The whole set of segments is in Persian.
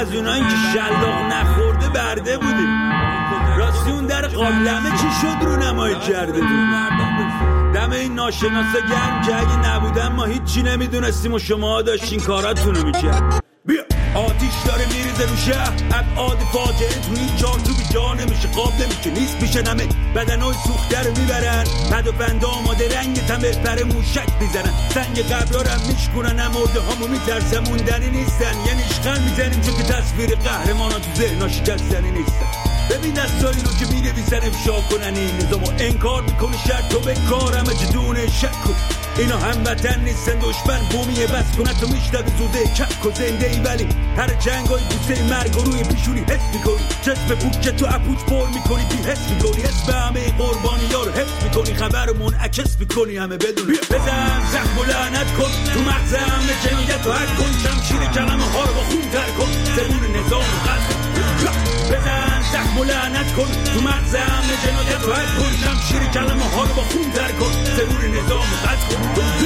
از اونایی که شلاق نخورده برده بودیم. راستی اون در قابلمه چی شد رو نمایی کرده بود؟ دم این ناشناسا گرم که اگه نبودن ما هیچی نمیدونستیم و شما داشتین کاراتونو میکرد. بیا آتیش داره میریزه رو شهر، ابعاد فاجعه تو این چارچوب جا نمیشه، قاب نمیشه، نیست میشه نمه. بدنای سوخته رو میبرن، پد و پنده آماده رنگ تمه، پر موشک میزنن، سنگ قبلا رو هم میشکنن، هم مرده هامو میترسن، موندنی نیستن. یعنی اشغال میزنیم چون که تصویر قهرمانا تو ذهنا شکستنی نیستن. ببین دستایی رو که می‌نویسن افشا کنن این نظامو انکار میکنی، شرط و به کارمه جدونه شک کن. اینا هموطن نیستن، دشمن بومیه، بس کنه تو میشتر زوده چک و زنده ای، ولی هر جنگای بوسه مرگ و روی پیشونی حس میکنی، چشم پوک که تو اپوچ پر میکنی، بی حس میکنی، اسم همه قربانی ها رو حفظ میکنی، خبر منعکس میکنی همه بدون. بزن زخم و لعنت کن تو مغز همه جنایت و حد کن، شمشیر کلمه ها رو با خون تر کن، زبون نظام قصد. بزن زخم و لعنت کن تو مغز همه جنایت و حد کن، شمشیر کلمه ها رو با خون تر کن، زبون نظام قصد کن.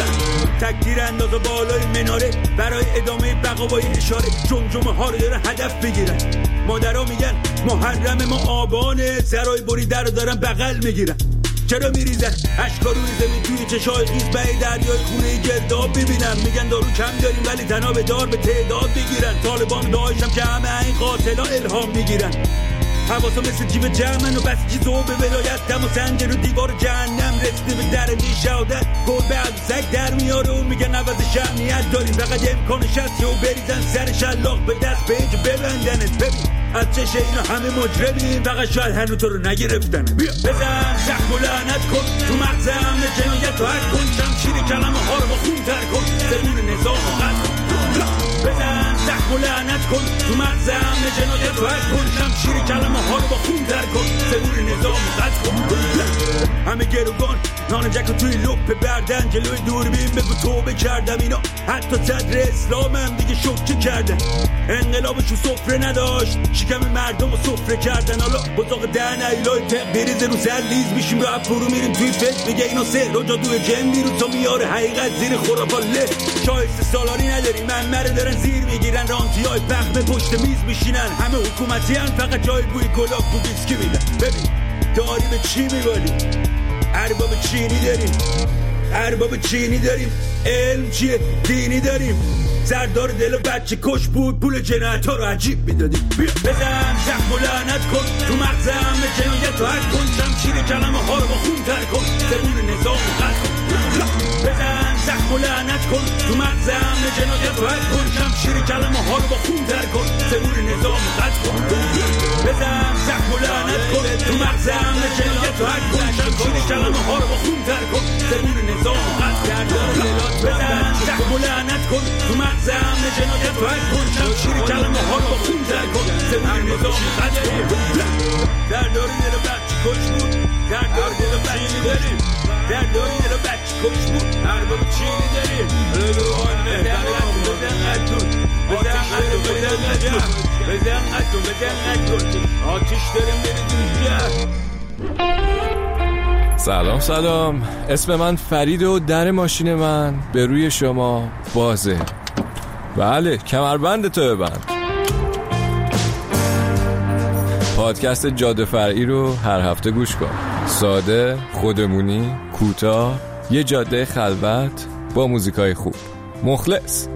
تکتیر انداز بالای مناره برای ادامه بقا با این اشاره، جمجمه ها رو دارن هدف بگیرن. مادرها میگن محرم ما آبانه، سرای بریده رو دارن بغل میگیرن. چرا میریزن اشکا روی زمین توی چشای خیز به دریای خونه گرداب ببینم؟ میگن دارو کم داریم ولی تنها به دار به تعداد بگیرن. طالبان داعشم که همه این قاتلا الهام میگیرن. حواسا مثل جیب جمعن و بسیجی زوب ولایت، دم و سنجر و دیوار جهنم رسیده به در شهادت. گل بعد سگ در میاره و میگن عوض شهنیت داریم، فقط امکانش هست و بریزن سر شلاق به دست به اینکه ببندنت. ببین از چشه اینا همه مجرمین، فقط شاید هنو تو رو نگرفتن. بیا بزن زخم و لعنت کن تو مغز همه جنایت و حد کن، شمشیر کلمه ها رو با خون تر کن، زبون نظام قصد کن. بزن زخم و لعنت کن تو مغز همه جنایت و حد کن، شمشیر کلمه ها رو با خون تر کن، زبون نظام قصد کن. همه گروگان نان جک توی لپ بردن، جلوی دوربین بگو توبه کردم. اینا حتی صدر اسلام هم دیگه شوکه کردن. انقلابشو سفره نداشت، شکم مردم رو سفره کردن. حالا بزاق دهن ایلای تق بریز رو سر لیز میشیم، رو فرو میریم توی فکر میگه اینا سهر و جادوی جن میرون تا میاره حقیقت زیر خرافات له. شایسته سالاری نداریم، منمره دارن زیر میگیرن، رانتی های پخمه پشت میز میشینن. همه حکومتی هن، فقط جای بوی گلاب بو بیسکی میدن. ببین داری به چی میبالی؟ ارباب چینی داریم، ارباب چینی داریم. علم چیه؟ دینی داریم. سردار دل و بچه کش بود، پول جنایت ها رو عجیب میدادیم. بزن زخم و لعنت کن تو مغز همه جنایت و حد کن، شمشیر کلمه ها رو با خون تر کن، زبون نظام قصد کن. بزن زخم و لعنت کن تو مغز همه جنایت و حد کن، شمشیر کلمه ها رو با خون تر کن، زبون نظام قصد کن. بزن زخم و لعنت کن تو مغز همه جنایت و حد کن، شمشیر کلمه ها رو با خون تر کن، زبون نظام قصد کن. بزن زخم و لعنت کن تو مغز همه جنایت و حد کن، شمشیر کلمه ها رو با خون تر کن، زبون نظام قصد کن. در داری دل بچه کش بود، در داری دل بچه داریم، در داری دل بچه کش بود، ارباب چینی داریم. بزن قدون، بزن قدون، بزن قدون، بزن قدون، بزن قدون، آتیش داریم بریدیم جهر. سلام سلام، اسم من فریده و در ماشین من به روی شما بازه. بله کمربند تو ببند. پادکست جاده فرعی رو هر هفته گوش کن. ساده، خودمونی، کوتاه، یه جاده خلوت با موزیکای خوب. مخلص.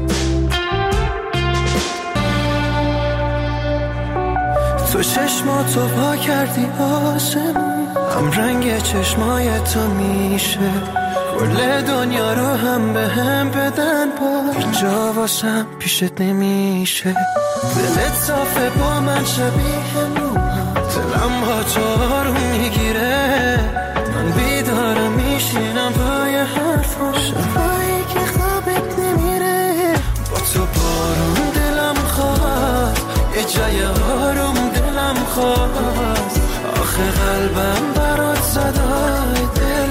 تو چشماتو پا کردی آسمون، هم رنگ چشمای تو میشه کل دنیا رو هم به هم بدن، با اینجا واسم پیشت نمیشه. دلت صافه با من شبیه موها، دلم با تو آروم میگیره، من بیدارم میشینم پای حرفا، شبایی که خوابت نمیره. با تو بارون دلم خواست، یه جای آروم دلم خواست، آخه قلبم برات صدای دل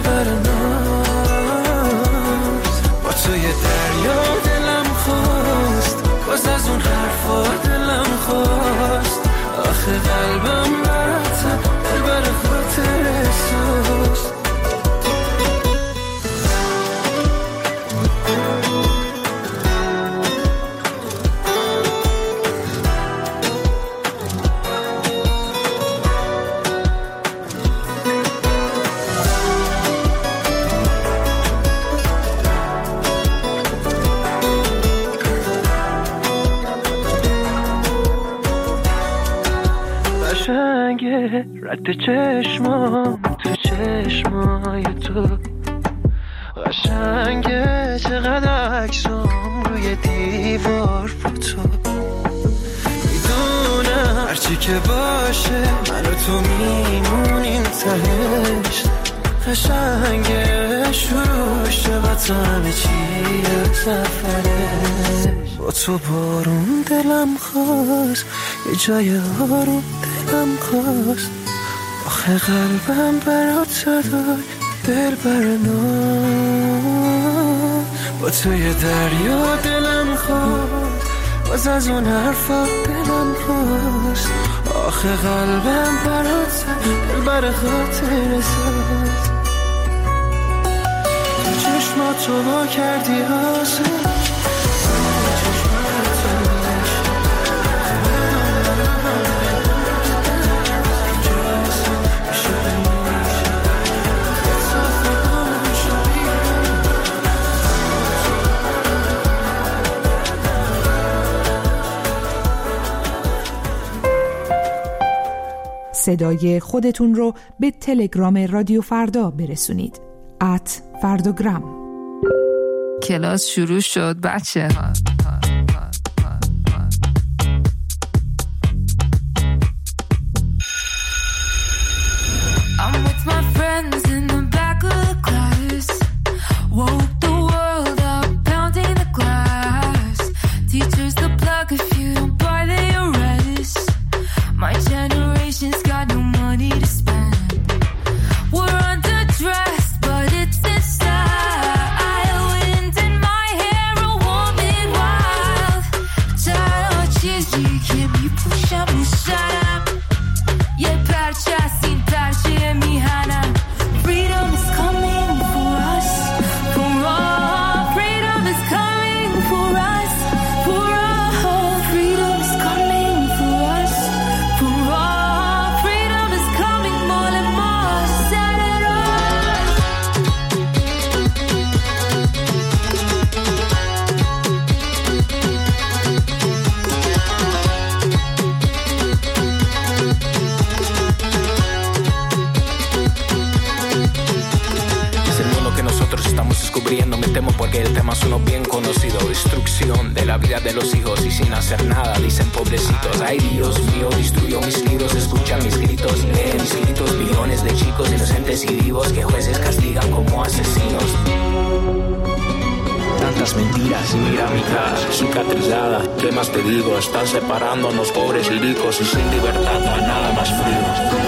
برناز. با تو یه دریا دلم خواست، باز از اون حرفا دلم خواست، آخه قلبم برات دل بر خاطر احساس. رد چشمام تو چشمای تو قشنگه، چقدر عکسام روی دیوار فوتو. میدونم هرچی که باشه من و تو میمونیم تهش. قشنگه شروع شد تا همه چیه سفره. با تو بارون دلم خواست، یه جای آروم دلم خواست. آخه قلبم برات داد دل برنام. با توی دریا دلم خواست، باز از اون حرفا دلم خواست. آخه قلبم برات دل بر خاطر ساز. تو چشماتو وا کردی آسان، صدای خودتون رو به تلگرام رادیو فردا برسونید. @فرداگرام. کلاس شروع شد بچه ها. I'm with my friends in the back of the class. Woke the world up, pounding the glass. Teachers the plug if you don't buy the arrest. My generation's got no money to spend. We're underdressed, but it's inside. Wind in my hair, a woman wild. Child, چیزی که میپوشم میشنم. یه پرچه از این پرچه میهنم. Freedom is coming for us, for all. Freedom is coming for us, for all. Freedom is coming for us, for all. Freedom is coming more and more. Set it off. Es el mundo que nosotros estamos descubriendo. Me temo porque el tema es uno bien conocido. Destrucción de la vida de los hijos y sin hacer nada dicen pobrecitos. Ay Dios mío, destruyó mis libros, escucha mis gritos, lee mis gritos. Billones de chicos inocentes y vivos que jueces castigan como asesinos. Tantas mentiras y mira mi cara cicatrizada. ¿Qué más te digo? Están separándonos pobres y ricos y sin libertad no hay nada más frío.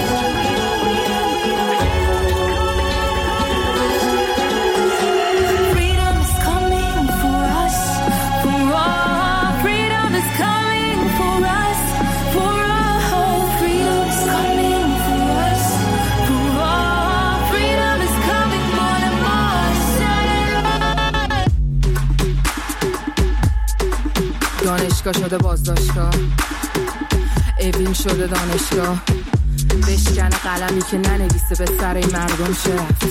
Freedom is coming for us, for all. Freedom is coming for us, for all. Freedom is coming for us, for all. Freedom is coming more and more. Set it off. دانشگاه شده بازداشتگاه، اوین شده دانشگاه. بشکن قلمی که ننویسه به سر این مردم چه رفت.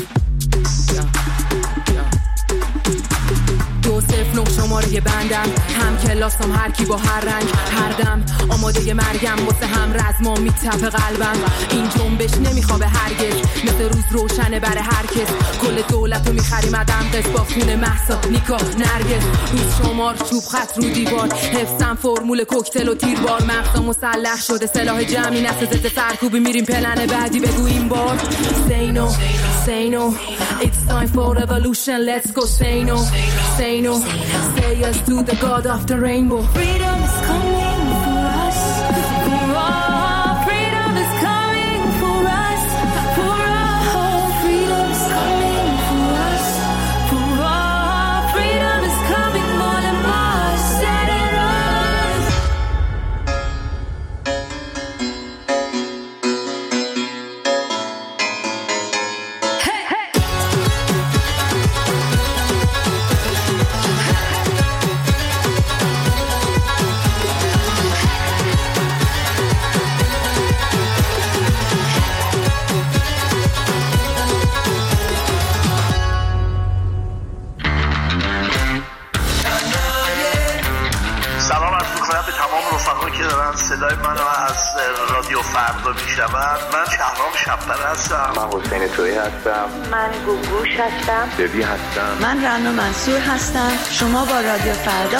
209 شماره بندم، هم کلاسم هر کی با هر رنگ هر دم. آماده مرگم واسه هم رزمام میتپه قلبم. این جنبش نمیخوابه هرگز، مثل روز روشنه برای هر کس. کل دولتو میخریم عدم قص با خون مهسا نیکا نرگس. روز شمار چوب خط رو دیوار، حفظم فرمول کوکتل و تیربار. مغزا مسلح شده سلاح جمعی، نسل ضد سرکوبی میریم پلن بعدی. بگو این بار say no, say no. It's time for revolution, let's go say no, say no. Say yes to the God of the rainbow. Freedom is coming for us, for all. Freedom is coming for us, for all. Freedom is coming for us, for all. Freedom is coming more and more. Set it off. Hey, hey. که دارن صدای منو از رادیو فردا میشنون. من شهرام شب‌پره هستم. من حسین تویی هستم. من گوگوش هستم. ببی هستم. من رنا منصور هستم. شما با رادیو فردا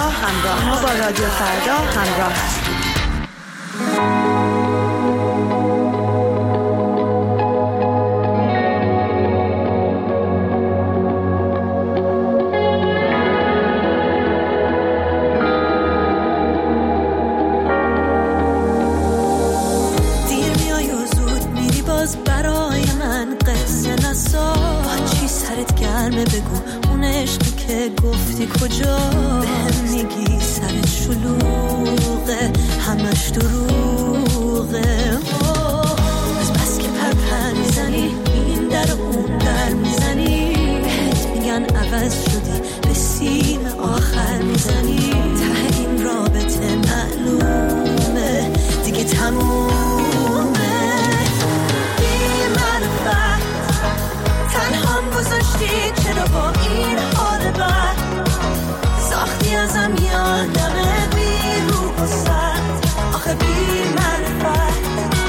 همراه هستید. بگو اون عشقی که گفتی کجا بهم میگی سرت شلوغه همش دروغه از بس که پر میزنی این در اون در میزنی بهت میگن عوض شدی به سیم آخر میزنی ته این رابطه معلومه دیگه تمومه بی معرفت تنهام گذاشتی چرا با این حال بد ساختی ازم یادمه بی روح و سد آخه بی معرفت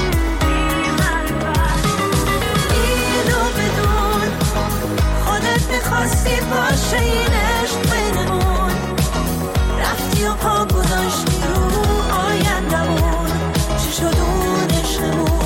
اینو بدون خودت میخواستی باشه این عشق بینمون رفتی و پا گذاشتی رو آیندمون چی شد اون عشقمون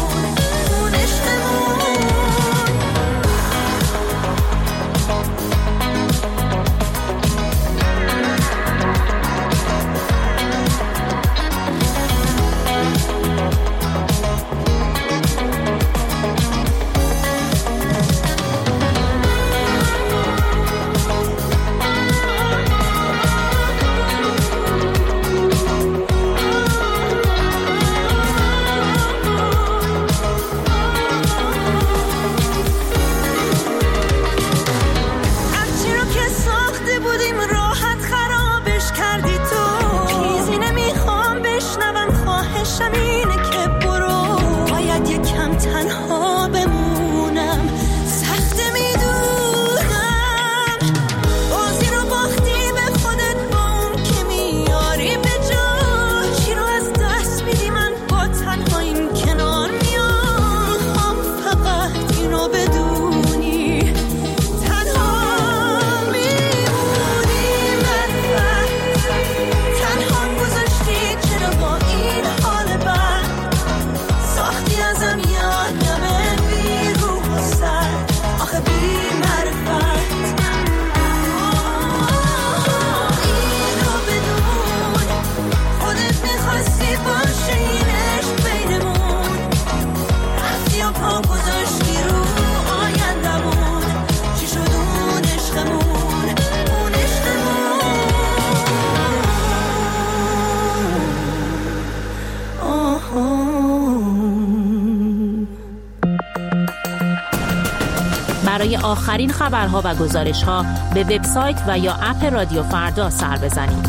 برای آخرین خبرها و گزارش‌ها به وبسایت و یا اپ رادیو فردا سر بزنید.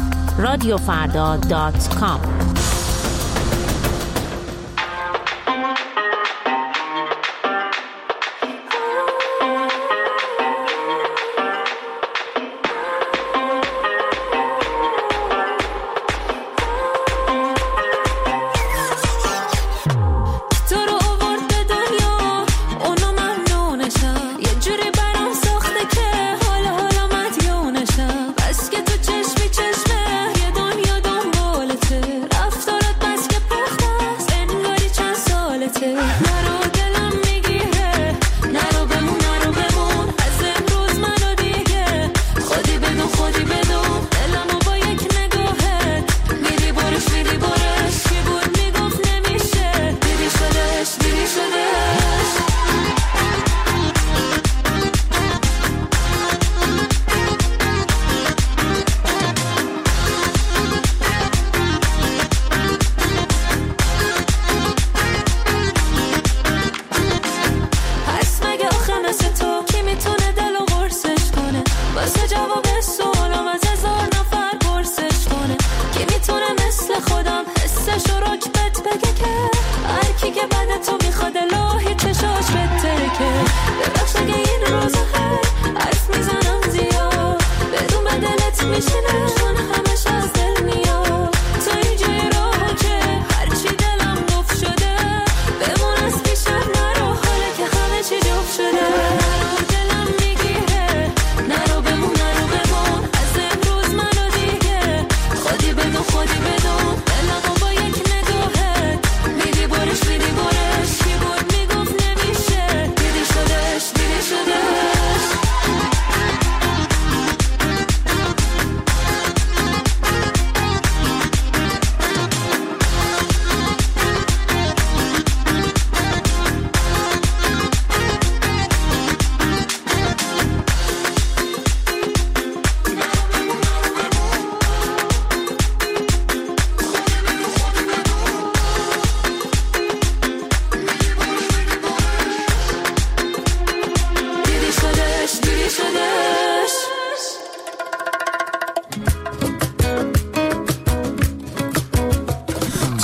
radiofarda.com بس که تو چشمی چشمه یه دنیا دنبالته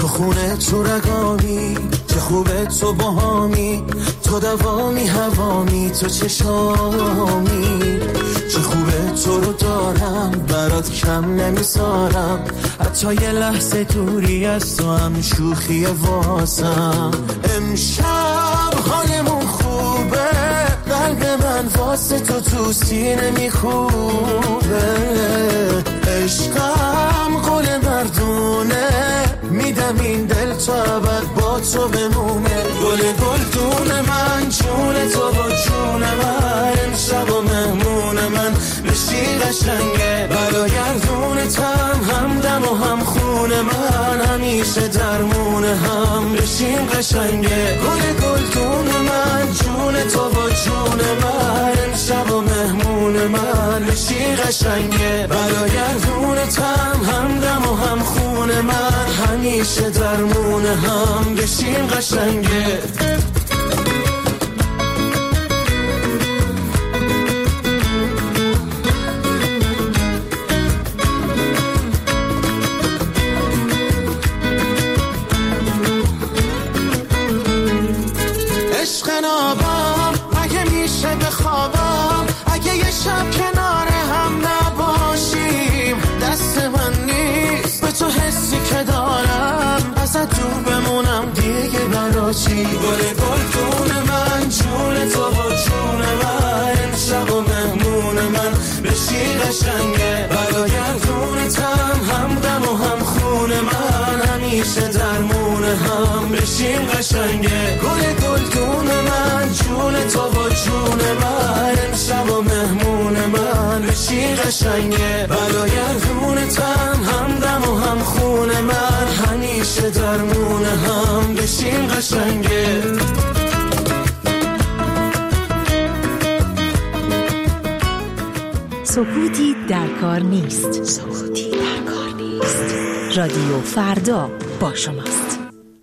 تو خونه تو رگامی، چه خوبه تو باهامی، تو دوامی هوامی، تو چشامی، چه خوبه تو رو دارم، برات کم نمیذارم، حتی یه لحظه دوری از تو هم شوخی واسم. امشب حالمون خوبه، قلب من واسه تو سینه میخوبه، عشقم قول مردونه، میدم این دل تا ابد با تو بمونه. گل گلدون من، جون تو با جون من، امشب و مهمون من بشی قشنگه، برگردونتم همدم و هم خون من، همیشه درمون هم بشیم قشنگه. گل گلدون من، جون تو با جون من، امشب و مهمون من بشی قشنگه، برگردونتم همدم و هم خون من، همیشه درمون هم بشیم قشنگه. عشق نابم اگه میشه بخوابم، اگه یه شب کنار هم نباشیم، دست من نیست به تو حسی که دارم، ازت دور بمونم دیگه برا چی. گل گلدون من، جون تو با جون من، امشب و مهمون من بشی قشنگه، برگردونتم همدم و هم خون من، همیشه درمون هم بشیم قشنگه. گل گلدون من، جون تو با جون من، امشب و مهمون من بشی قشنگه، برگردونتم همدم و هم خون من، همیشه درمون هم بشیم قشنگه. سکوتی در کار نیست. سکوتی در کار نیست. رادیو فردا با شماست.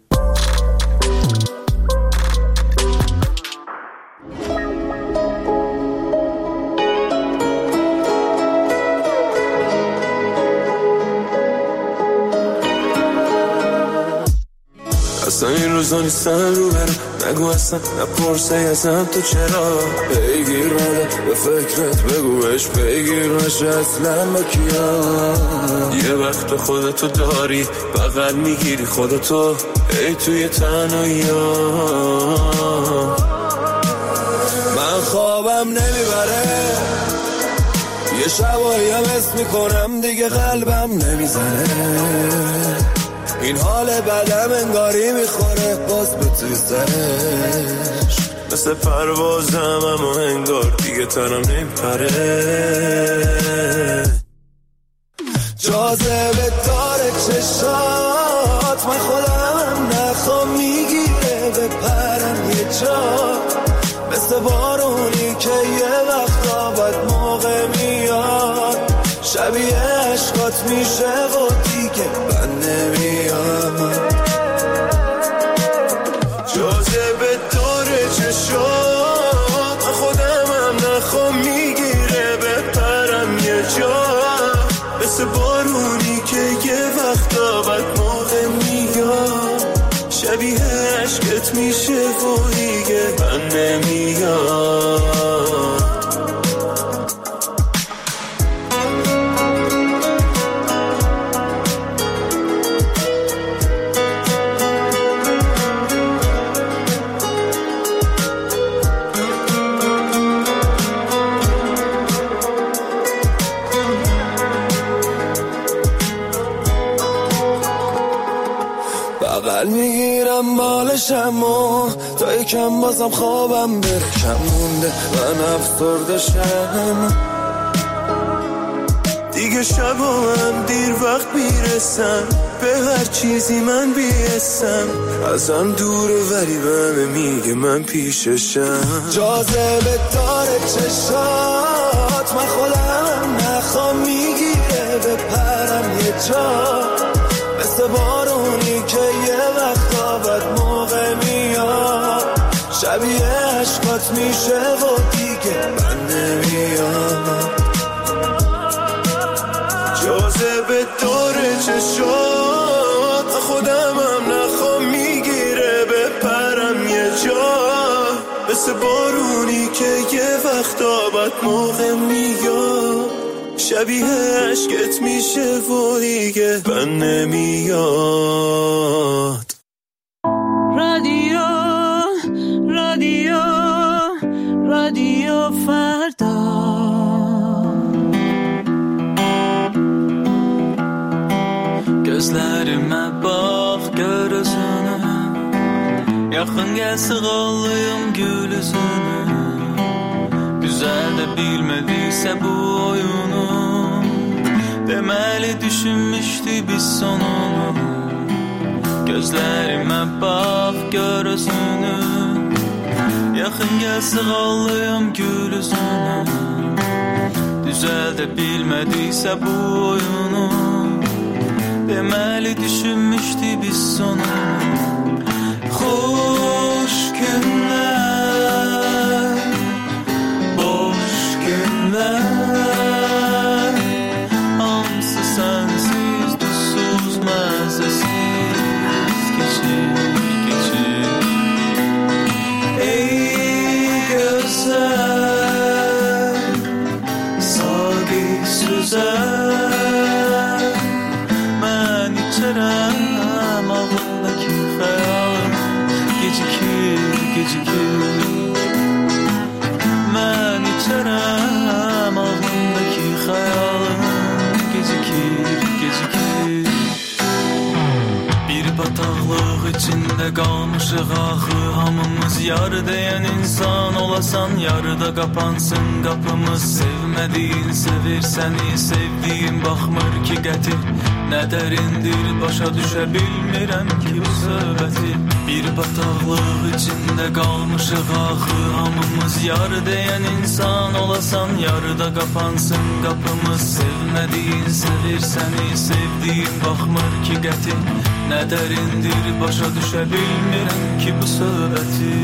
اصلا این روزا نیستن رو برم، نگو اصلا نپرسه ازم تو چرا بگیر منه به فکرت، بگو بهش بگیر نشه اصلا با کیا. یه وقت خودتو داری بغل میگیری خودتو، ای توی تنهایی من خوابم نمیبره، یه شبایی هم حس میکنم دیگه قلبم نمیزنه، این حال بدم انگاری میخوره باز به توی سرش، مثل پروازم اما انگار دیگه تنم نمیپره. جاذبه داره چشات، من خودم نخوام میگیره بپرم یه جا، مثل بارونی که یه وقتا بد موقع میاد، شبیه عشقات میشه و دیگه من نمیام. جاذبه داره چشات، من خودم هم نخوام میگیره بپرم یه جا، مثل بارونی که یه وقتا بد موقع میاد، شبیه عشقت میشه و دیگه من نمیام. بغل میگیرم بالشم و تا یکم بازم خوابم بره، کم مونده من افسرده شم دیگه، شبا من دیر وقت میرسم به هر چیزی من بیستم، ازم دوره ولی بهم میگه من پیششم. جاذبه داره چشات، من خودم نخوام میگیره بپرم یه جا، مثل بارونی که یه وقتا بد موقع میاد، شبیه عشقات میشه و دیگه من نمیام. جاذبه داره چشات، خودم هم مثل بارونی که یه وقت آبد موقع میاد، شبیه عشقت میشه و دیگه بن نمیاد. رادیو رادیو رادیو فردا. Gözlerime bak gör özünü, yakın gelse qalıyım gül üzünü. Güzel de bilmediyse bu oyunu, demeli düşünmüştü biz sonunu. Gözlerime bak gör özünü, yakın gelse qalıyım gül üzünü. Güzel de bilmediyse bu oyunu, demeli düşünmüştü biz sonu. Hoş günler, boş günler, hamısı sensiz, duzsuz, məzəsiz geçir, geçir. Ey gözəl, sadi süzər, mən içərəm ağlımdakı xəyalım, gecikir, gecikir. Mən içərəm ağlımdakı xəyalım, gecikir, gecikir. Bir bataqlıq içində qalmışıq axı, hamımız yarı deyən insan olasan, yarıda qapansın qapımız. Sevmədiyin sevir səni, sevdiyin baxmır ki qətir. Nə dərindir başa düşə bilmirəm ki bu söhbəti. Bir bataqlıq içində qalmışıq axı, hamımız yarı deyən insan olasan, yarıda qapansın qapımız. Sevmədiyin sevir səni, sevdiyin baxmır ki qətir. Nə dərindir başa düşə bilmirəm ki bu söhbəti.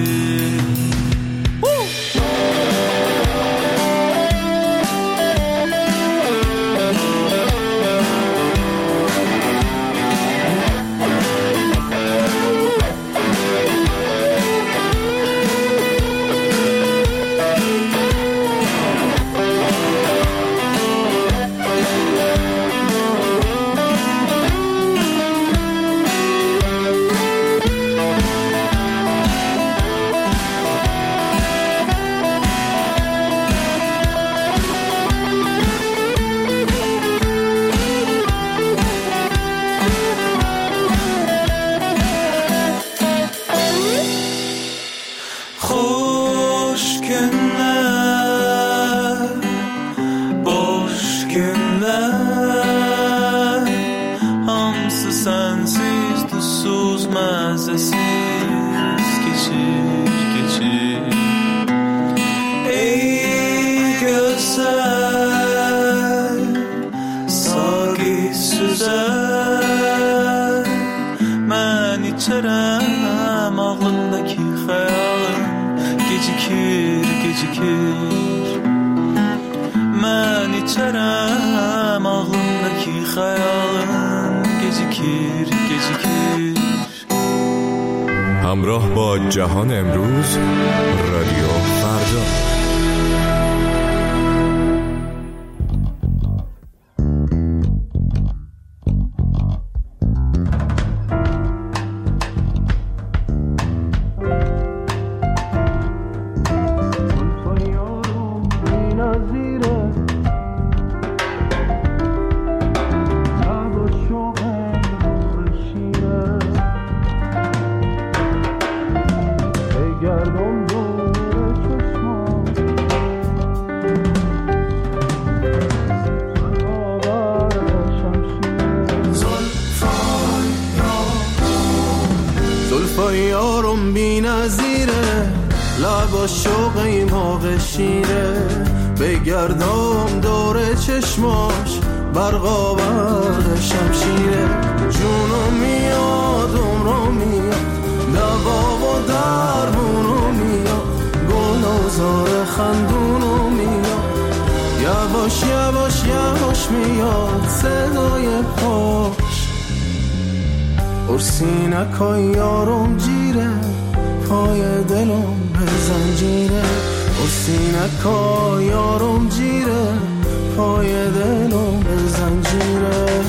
همراه با جهان امروز، رادیو فردا. یارم بی نظیره، لبا شوقی موقع شیره، بگردم دور چشماش برقا برد شمشیره. جونو میاد عمرو میاد، دوا و درمونو میاد، گل و زار خندونو میاد، یواش یواش یواش میاد صدای پاش. ارسینکای یارم جیره، پای دلم به زنجیره سینکا یارم جیره پای دلم به زنجیره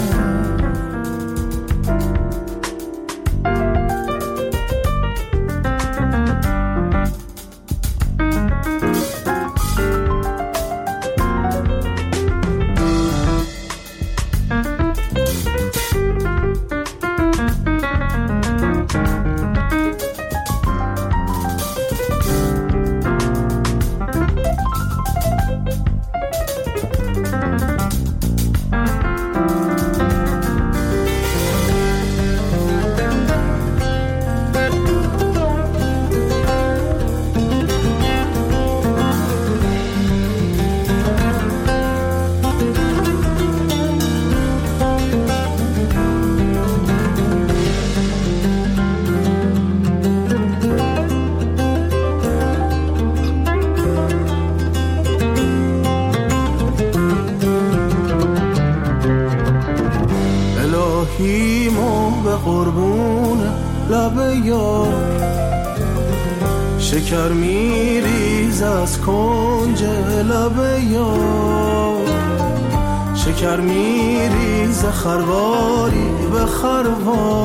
شکر میریز از کنج لب یار شکر میریز خرواری به خروار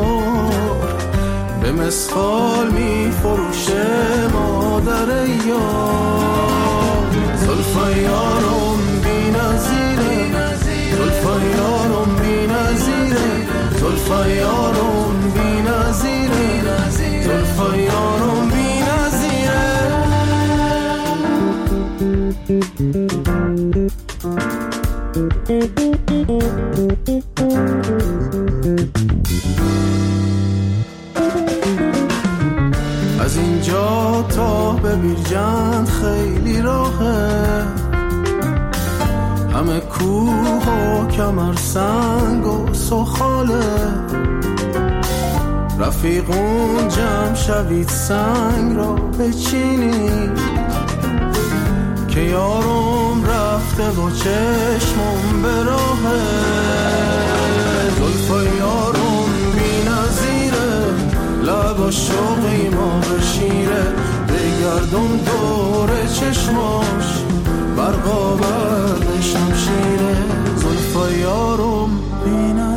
به مسخال میفروشه مادر یار زلفای یارم بی نظیره زلفای یارم بی نظیره زلفای یارم بی نظیره زلفای یارم بی از اینجا تا به بیرجند خیلی راهه همه کوه و کمر سنگ و سخاله رفیقون جمع شوید سنگ را بچینید که یارم رفته و چشمم به راهه زلفای یارم بی نظیره لبا شوقی ما بشیره بگردم دور چشماش برقا برد شمشیره زلفای یارم بی نظیره